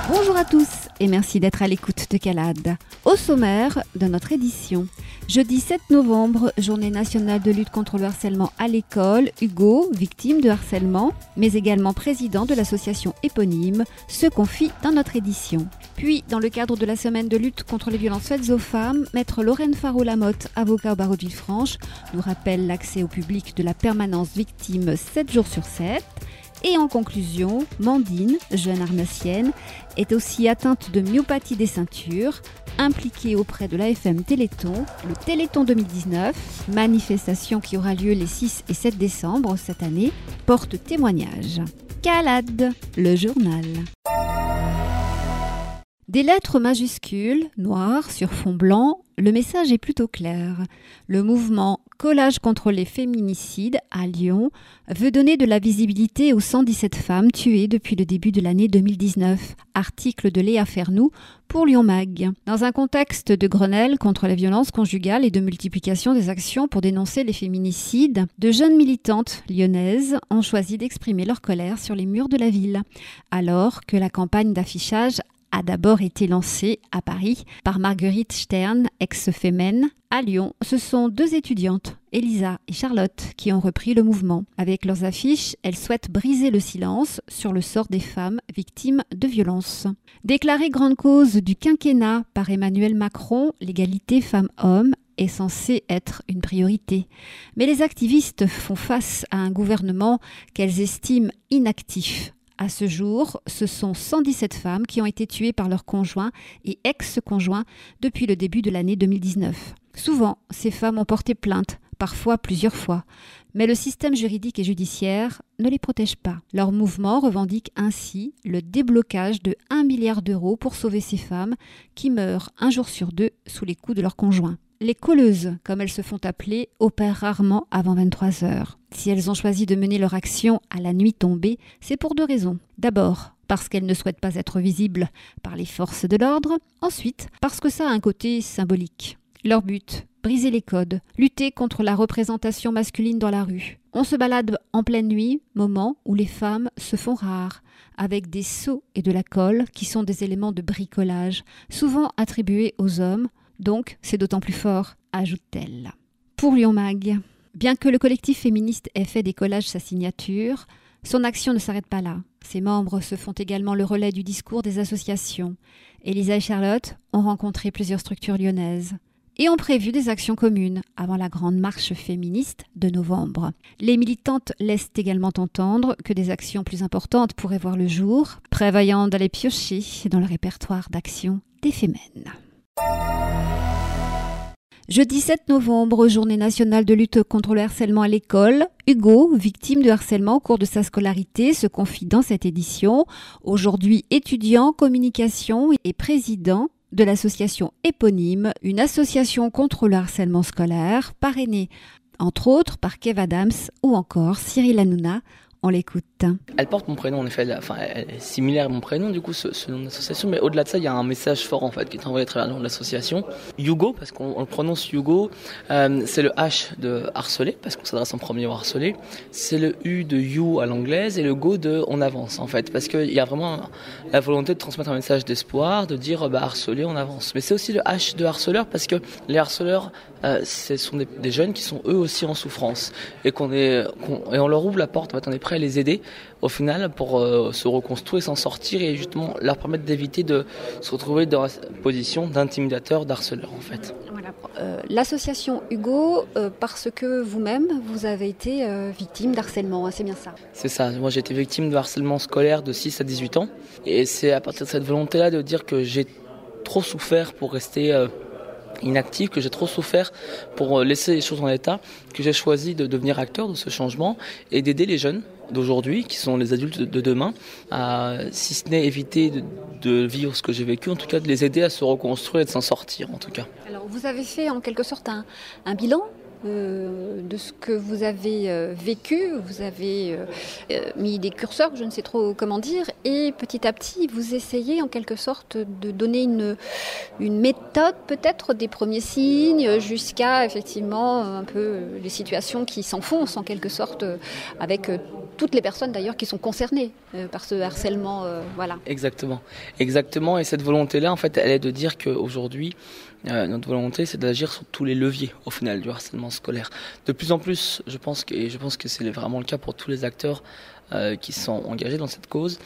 Bonjour à tous et merci d'être à l'écoute de Calade. Au sommaire de notre édition, jeudi 7 novembre, journée nationale de lutte contre le harcèlement à l'école, Hugo, victime de harcèlement, mais également président de l'association éponyme, se confie dans notre édition. Puis, dans le cadre de la semaine de lutte contre les violences faites aux femmes, maître Lorraine Faro-Lamotte, avocat au barreau de Villefranche, nous rappelle l'accès au public de la permanence victime 7 jours sur 7. Et en conclusion, Mandine, jeune arnassienne, est aussi atteinte de myopathie des ceintures, impliquée auprès de l'AFM Téléthon, le Téléthon 2019, manifestation qui aura lieu les 6 et 7 décembre cette année, porte témoignage. Calade, le journal. Des lettres majuscules, noires sur fond blanc, le message est plutôt clair. Le mouvement Collage contre les féminicides à Lyon veut donner de la visibilité aux 117 femmes tuées depuis le début de l'année 2019. Article de Léa Fernoux pour Lyon Mag. Dans un contexte de Grenelle contre la violence conjugale et de multiplication des actions pour dénoncer les féminicides, de jeunes militantes lyonnaises ont choisi d'exprimer leur colère sur les murs de la ville, alors que la campagne d'affichage a d'abord été lancée à Paris par Marguerite Stern, ex-Femen. À Lyon, ce sont 2 étudiantes, Elisa et Charlotte, qui ont repris le mouvement. Avec leurs affiches, elles souhaitent briser le silence sur le sort des femmes victimes de violences. Déclarée grande cause du quinquennat par Emmanuel Macron, l'égalité femmes-hommes est censée être une priorité. Mais les activistes font face à un gouvernement qu'elles estiment inactif. À ce jour, ce sont 117 femmes qui ont été tuées par leurs conjoints et ex-conjoints depuis le début de l'année 2019. Souvent, ces femmes ont porté plainte, parfois plusieurs fois, mais le système juridique et judiciaire ne les protège pas. Leur mouvement revendique ainsi le déblocage de 1 milliard d'euros pour sauver ces femmes qui meurent un jour sur 2 sous les coups de leurs conjoints. Les colleuses, comme elles se font appeler, opèrent rarement avant 23 heures. Si elles ont choisi de mener leur action à la nuit tombée, c'est pour 2 raisons. D'abord, parce qu'elles ne souhaitent pas être visibles par les forces de l'ordre. Ensuite, parce que ça a un côté symbolique. Leur but, briser les codes, lutter contre la représentation masculine dans la rue. On se balade en pleine nuit, moment où les femmes se font rares, avec des seaux et de la colle qui sont des éléments de bricolage, souvent attribués aux hommes. Donc, c'est d'autant plus fort, ajoute-t-elle. Pour Lyon Mag, bien que le collectif féministe ait fait des collages sa signature, son action ne s'arrête pas là. Ses membres se font également le relais du discours des associations. Elisa et Charlotte ont rencontré plusieurs structures lyonnaises et ont prévu des actions communes avant la grande marche féministe de novembre. Les militantes laissent également entendre que des actions plus importantes pourraient voir le jour, prévoyant d'aller piocher dans le répertoire d'actions des Femmes. Jeudi 7 novembre, journée nationale de lutte contre le harcèlement à l'école. Hugo, victime de harcèlement au cours de sa scolarité, se confie dans cette édition. Aujourd'hui étudiant, communication et président de l'association éponyme, une association contre le harcèlement scolaire, parrainée entre autres par Kev Adams ou encore Cyril Hanouna. On l'écoute. Elle porte mon prénom, en effet, elle est similaire à mon prénom, du coup, ce nom d'association, mais au-delà de ça, il y a un message fort, en fait, qui est envoyé à travers le nom de l'association. Hugo, parce qu'on le prononce Hugo, c'est le H de harceler, parce qu'on s'adresse en premier au harcelé, c'est le U de you à l'anglaise, et le go de on avance, en fait, parce qu'il y a vraiment la volonté de transmettre un message d'espoir, de dire, harceler, on avance. Mais c'est aussi le H de harceleur, parce que les harceleurs, ce sont des jeunes qui sont eux aussi en souffrance, et on leur ouvre la porte, en fait, on est prêt à les aider au final pour se reconstruire et s'en sortir et justement leur permettre d'éviter de se retrouver dans la position d'intimidateur, d'harceleur en fait. Voilà. L'association Hugo, parce que vous-même vous avez été victime d'harcèlement, hein, c'est bien ça? C'est ça, moi j'ai été victime de harcèlement scolaire de 6 à 18 ans et c'est à partir de cette volonté-là de dire que j'ai trop souffert pour rester inactif, que j'ai trop souffert pour laisser les choses en état, que j'ai choisi de devenir acteur de ce changement et d'aider les jeunes d'aujourd'hui, qui sont les adultes de demain, à, si ce n'est éviter de vivre ce que j'ai vécu, en tout cas de les aider à se reconstruire et de s'en sortir en tout cas. Alors vous avez fait en quelque sorte un bilan de ce que vous avez vécu, vous avez mis des curseurs, je ne sais trop comment dire, et petit à petit vous essayez en quelque sorte de donner une méthode peut-être des premiers signes jusqu'à effectivement un peu les situations qui s'enfoncent en quelque sorte avec toutes les personnes d'ailleurs qui sont concernées par ce harcèlement. Voilà. Exactement. Et cette volonté-là, en fait, elle est de dire qu'aujourd'hui, notre volonté, c'est d'agir sur tous les leviers, au final, du harcèlement scolaire. De plus en plus, je pense que c'est vraiment le cas pour tous les acteurs qui sont engagés dans cette cause,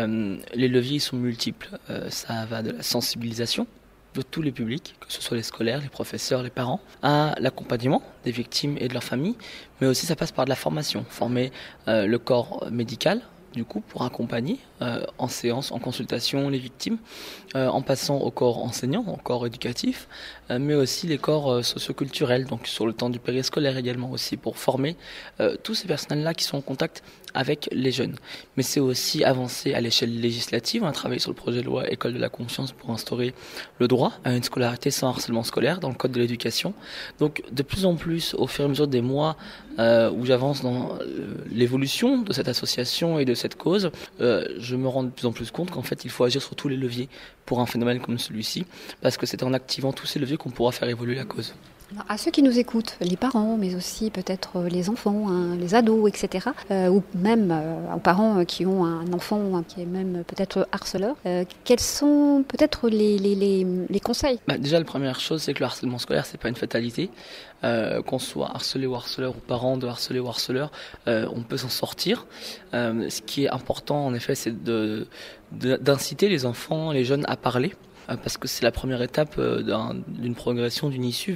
les leviers sont multiples. Ça va de la sensibilisation de tous les publics, que ce soit les scolaires, les professeurs, les parents, à l'accompagnement des victimes et de leurs familles, mais aussi ça passe par de la formation, former le corps médical, du coup, pour accompagner en séance, en consultation les victimes, en passant au corps enseignant, au corps éducatif, mais aussi les corps socioculturels, donc sur le temps du périscolaire également aussi, pour former tous ces personnels-là qui sont en contact avec les jeunes. Mais c'est aussi avancer à l'échelle législative, on a travaillé sur le projet de loi École de la confiance pour instaurer le droit à une scolarité sans harcèlement scolaire dans le code de l'éducation. Donc de plus en plus, au fur et à mesure des mois où j'avance dans l'évolution de cette association et de cette cause, je me rends de plus en plus compte qu'en fait il faut agir sur tous les leviers pour un phénomène comme celui-ci, parce que c'est en activant tous ces leviers qu'on pourra faire évoluer la cause. Alors, à ceux qui nous écoutent, les parents, mais aussi peut-être les enfants, les ados, etc., ou même aux parents qui ont un enfant qui est même peut-être harceleur, quels sont peut-être les conseils ? Déjà, la première chose, c'est que le harcèlement scolaire, c'est pas une fatalité. Qu'on soit harcelé ou harceleur ou parent de harcelé ou harceleur, on peut s'en sortir. Ce qui est important, en effet, c'est d'inciter les enfants, les jeunes à parler. Parce que c'est la première étape d'une progression, d'une issue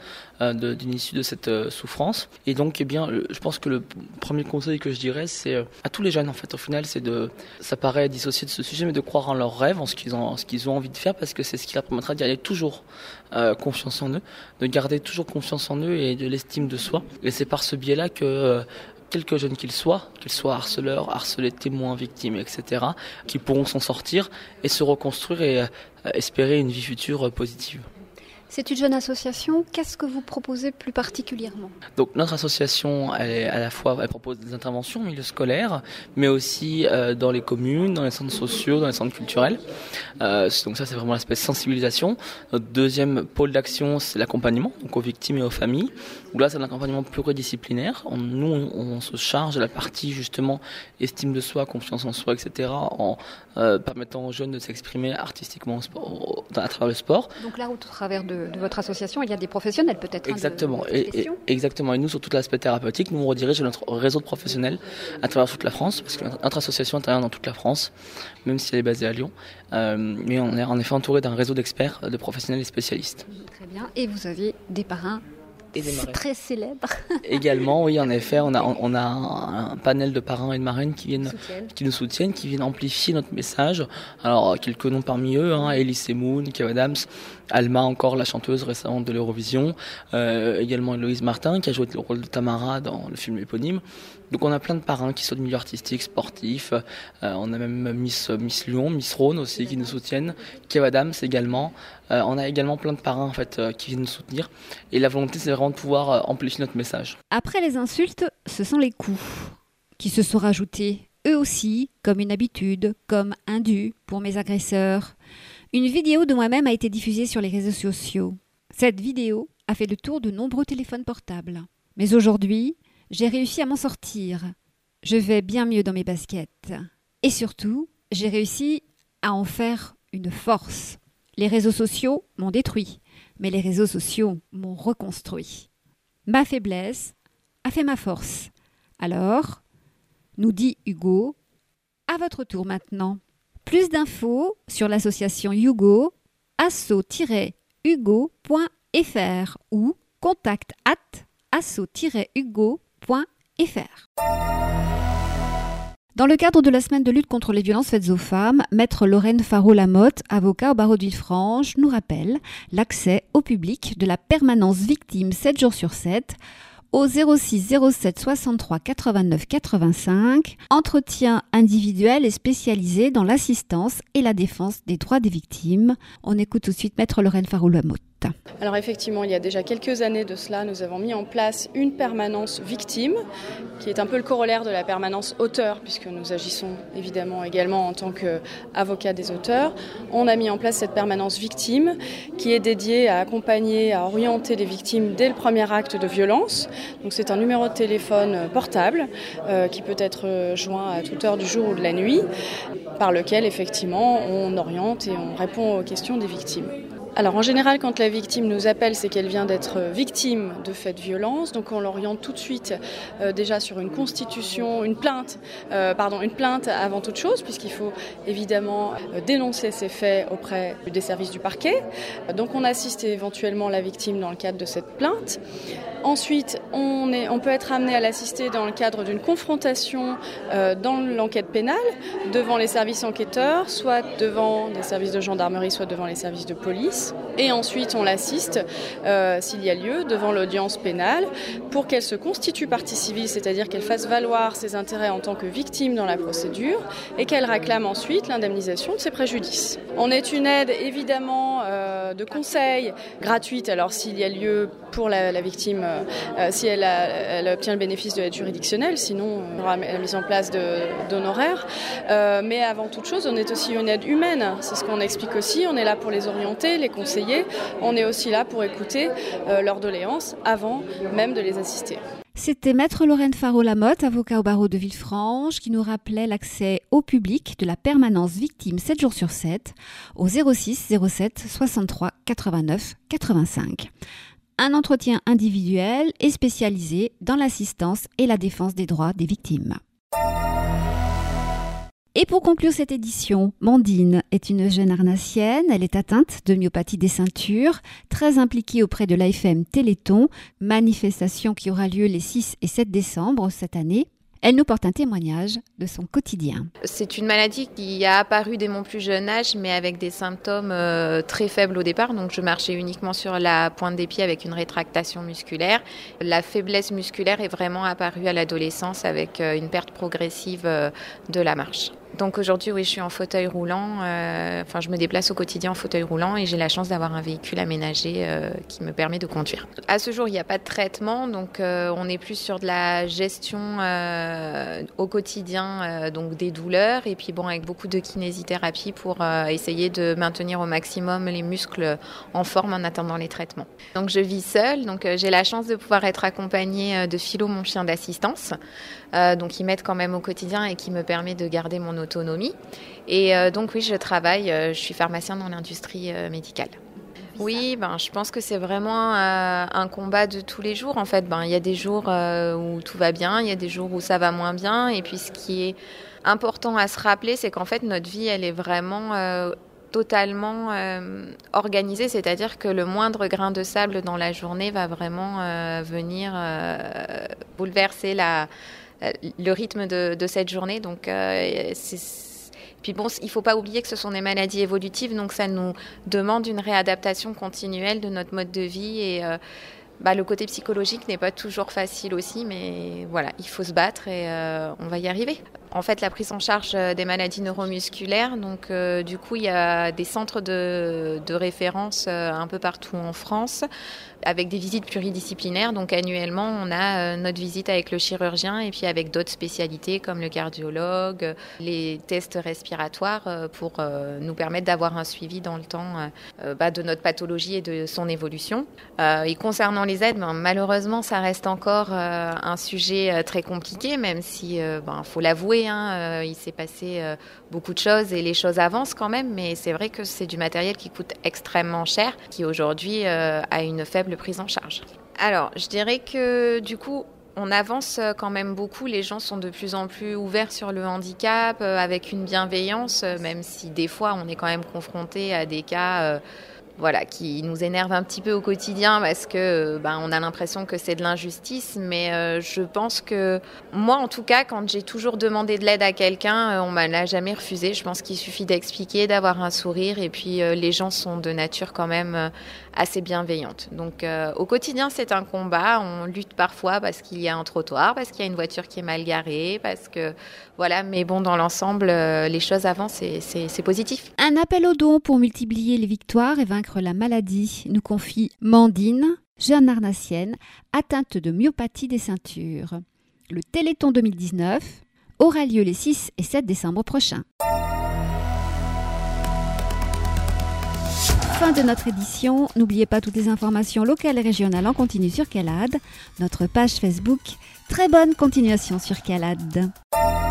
d'une issue de cette souffrance. Et donc, eh bien, je pense que le premier conseil que je dirais, c'est à tous les jeunes, en fait, au final, ça paraît dissocié de ce sujet, mais de croire en leurs rêves, en ce qu'ils ont envie de faire, parce que c'est ce qui leur permettra d'y aller toujours confiance en eux, de garder toujours confiance en eux et de l'estime de soi. Et c'est par ce biais-là que quelques jeunes qu'ils soient harceleurs, harcelés, témoins, victimes, etc., qui pourront s'en sortir et se reconstruire et espérer une vie future positive. C'est une jeune association. Qu'est-ce que vous proposez plus particulièrement ? Donc notre association, elle propose des interventions au milieu scolaire, mais aussi dans les communes, dans les centres sociaux, dans les centres culturels. Donc ça, c'est vraiment l'aspect sensibilisation. Notre deuxième pôle d'action, c'est l'accompagnement, donc aux victimes et aux familles. Donc là, c'est un accompagnement pluridisciplinaire. On se charge de la partie justement estime de soi, confiance en soi, etc., en permettant aux jeunes de s'exprimer artistiquement à travers le sport. Donc là, au travers de votre association, il y a des professionnels peut-être. Exactement. Exactement. Et nous, sur tout l'aspect thérapeutique, nous on redirige notre réseau de professionnels à travers toute la France, parce que notre association intervient dans toute la France, même si elle est basée à Lyon. Mais on est en effet entouré d'un réseau d'experts, de professionnels et spécialistes. Très bien. Et vous avez des parrains très célèbres. Également, oui, en effet, on a un panel de parrains et de marraines qui nous soutiennent, qui viennent amplifier notre message. Alors, quelques noms parmi eux, Elise Moon, Kev Adams, Alma, encore la chanteuse récente de l'Eurovision, également Héloïse Martin, qui a joué le rôle de Tamara dans le film éponyme. Donc on a plein de parrains qui sont du milieu artistique, sportif. On a même Miss Lyon, Miss Rhône aussi qui nous soutiennent. Kev Adams également. On a également plein de parrains en fait qui viennent nous soutenir. Et la volonté, c'est vraiment de pouvoir amplifier notre message. Après les insultes, ce sont les coups qui se sont rajoutés, eux aussi, comme une habitude, comme un dû pour mes agresseurs. Une vidéo de moi-même a été diffusée sur les réseaux sociaux. Cette vidéo a fait le tour de nombreux téléphones portables. Mais aujourd'hui, j'ai réussi à m'en sortir. Je vais bien mieux dans mes baskets. Et surtout, j'ai réussi à en faire une force. Les réseaux sociaux m'ont détruit, mais les réseaux sociaux m'ont reconstruit. Ma faiblesse a fait ma force. Alors, nous dit Hugo, à votre tour maintenant. Plus d'infos sur l'association Hugo, asso-hugo.fr ou contact@asso-hugo.fr. Dans le cadre de la semaine de lutte contre les violences faites aux femmes, maître Lorraine Faro-Lamotte, avocat au barreau de Villefranche, nous rappelle l'accès au public de la permanence victime 7 jours sur 7 au 06 07 63 89 85, entretien individuel et spécialisé dans l'assistance et la défense des droits des victimes. On écoute tout de suite maître Lorraine Faro-Lamotte. Lamotte. Alors effectivement, il y a déjà quelques années de cela, nous avons mis en place une permanence victime, qui est un peu le corollaire de la permanence auteur, puisque nous agissons évidemment également en tant qu'avocat des auteurs. On a mis en place cette permanence victime, qui est dédiée à accompagner, à orienter les victimes dès le premier acte de violence. Donc c'est un numéro de téléphone portable qui peut être joint à toute heure du jour ou de la nuit, par lequel effectivement on oriente et on répond aux questions des victimes. Alors en général, quand la victime nous appelle, c'est qu'elle vient d'être victime de faits de violence. Donc on l'oriente tout de suite déjà sur une constitution, une plainte avant toute chose, puisqu'il faut évidemment dénoncer ces faits auprès des services du parquet. Donc on assiste éventuellement la victime dans le cadre de cette plainte. Ensuite, on peut être amené à l'assister dans le cadre d'une confrontation dans l'enquête pénale devant les services enquêteurs, soit devant les services de gendarmerie, soit devant les services de police. Et ensuite, on l'assiste, s'il y a lieu, devant l'audience pénale pour qu'elle se constitue partie civile, c'est-à-dire qu'elle fasse valoir ses intérêts en tant que victime dans la procédure et qu'elle réclame ensuite l'indemnisation de ses préjudices. On est une aide évidemment de conseil gratuite, alors s'il y a lieu pour la victime, si elle obtient le bénéfice de l'aide juridictionnelle, sinon on aura la mise en place d'honoraires. Mais avant toute chose, on est aussi une aide humaine, c'est ce qu'on explique aussi, on est là pour les orienter, les conseiller, on est aussi là pour écouter leurs doléances avant même de les assister. C'était Maître Lorraine Faro-Lamotte, avocat au barreau de Villefranche, qui nous rappelait l'accès au public de la permanence victime 7 jours sur 7 au 06 07 63 89 85. Un entretien individuel et spécialisé dans l'assistance et la défense des droits des victimes. Et pour conclure cette édition, Mandine est une jeune Arnassienne. Elle est atteinte de myopathie des ceintures, très impliquée auprès de l'AFM Téléthon, manifestation qui aura lieu les 6 et 7 décembre cette année. Elle nous porte un témoignage de son quotidien. C'est une maladie qui a apparu dès mon plus jeune âge, mais avec des symptômes très faibles au départ. Donc je marchais uniquement sur la pointe des pieds avec une rétractation musculaire. La faiblesse musculaire est vraiment apparue à l'adolescence avec une perte progressive de la marche. Donc aujourd'hui, oui, je suis en fauteuil roulant. Je me déplace au quotidien en fauteuil roulant et j'ai la chance d'avoir un véhicule aménagé qui me permet de conduire. À ce jour, il n'y a pas de traitement, donc on est plus sur de la gestion au quotidien, donc des douleurs, et puis avec beaucoup de kinésithérapie pour essayer de maintenir au maximum les muscles en forme en attendant les traitements. Donc je vis seule, donc j'ai la chance de pouvoir être accompagnée de Philo, mon chien d'assistance, donc qui m'aide quand même au quotidien et qui me permet de garder mon autonomie. Et donc oui, je travaille, je suis pharmacienne dans l'industrie médicale. Oui, je pense que c'est vraiment un combat de tous les jours. En fait, il y a des jours où tout va bien, il y a des jours où ça va moins bien. Et puis ce qui est important à se rappeler, c'est qu'en fait, notre vie, elle est vraiment totalement organisée. C'est-à-dire que le moindre grain de sable dans la journée va vraiment venir bouleverser le rythme de cette journée. Donc, Puis il ne faut pas oublier que ce sont des maladies évolutives, donc ça nous demande une réadaptation continuelle de notre mode de vie. Et le côté psychologique n'est pas toujours facile aussi, mais voilà, il faut se battre et on va y arriver. En fait, la prise en charge des maladies neuromusculaires, donc du coup, il y a des centres de référence un peu partout en France, avec des visites pluridisciplinaires. Donc annuellement, on a notre visite avec le chirurgien et puis avec d'autres spécialités comme le cardiologue, les tests respiratoires pour nous permettre d'avoir un suivi dans le temps de notre pathologie et de son évolution. Et concernant les aides, malheureusement, ça reste encore un sujet très compliqué, même si, faut l'avouer, il s'est passé beaucoup de choses et les choses avancent quand même, mais c'est vrai que c'est du matériel qui coûte extrêmement cher, qui aujourd'hui a une faible prise en charge. Alors, je dirais que du coup, on avance quand même beaucoup. Les gens sont de plus en plus ouverts sur le handicap, avec une bienveillance, même si des fois on est quand même confronté à des cas qui nous énerve un petit peu au quotidien parce que on a l'impression que c'est de l'injustice, mais je pense que moi en tout cas, quand j'ai toujours demandé de l'aide à quelqu'un, on m'a l'a jamais refusé. Je pense qu'il suffit d'expliquer, d'avoir un sourire, et puis les gens sont de nature quand même assez bienveillante. Donc au quotidien, c'est un combat, on lutte parfois parce qu'il y a un trottoir, parce qu'il y a une voiture qui est mal garée, parce que mais dans l'ensemble, les choses avancent et c'est positif. Un appel aux dons pour multiplier les victoires et vaincre vaincre la maladie, nous confie Mandine, jeune arnassienne, atteinte de myopathie des ceintures. Le Téléthon 2019 aura lieu les 6 et 7 décembre prochains. Fin de notre édition. N'oubliez pas toutes les informations locales et régionales en continu sur CALAD, notre page Facebook. Très bonne continuation sur CALAD.